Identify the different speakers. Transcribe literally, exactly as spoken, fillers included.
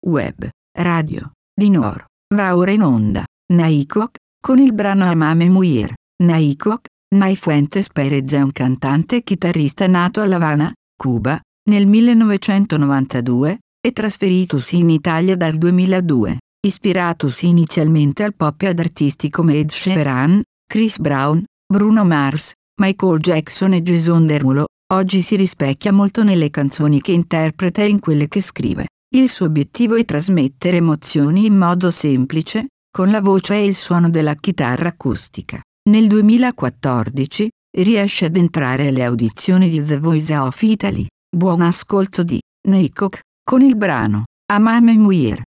Speaker 1: web, radio, di Noor, va ora in onda, Naikok, con il brano Amame Muir. Naikok, Nay Fuentes Perez è un cantante e chitarrista nato a La Habana, Cuba, nel millenovecentonovantadue, e trasferitosi in Italia dal duemiladue, ispiratosi inizialmente al pop e ad artisti come Ed Sheeran, Chris Brown, Bruno Mars, Michael Jackson e Jason Derulo. Oggi si rispecchia molto nelle canzoni che interpreta e in quelle che scrive. Il suo obiettivo è trasmettere emozioni in modo semplice, con la voce e il suono della chitarra acustica. Nel duemilaquattordici, riesce ad entrare alle audizioni di The Voice of Italy. Buon ascolto di Naikok, con il brano Amame Muir.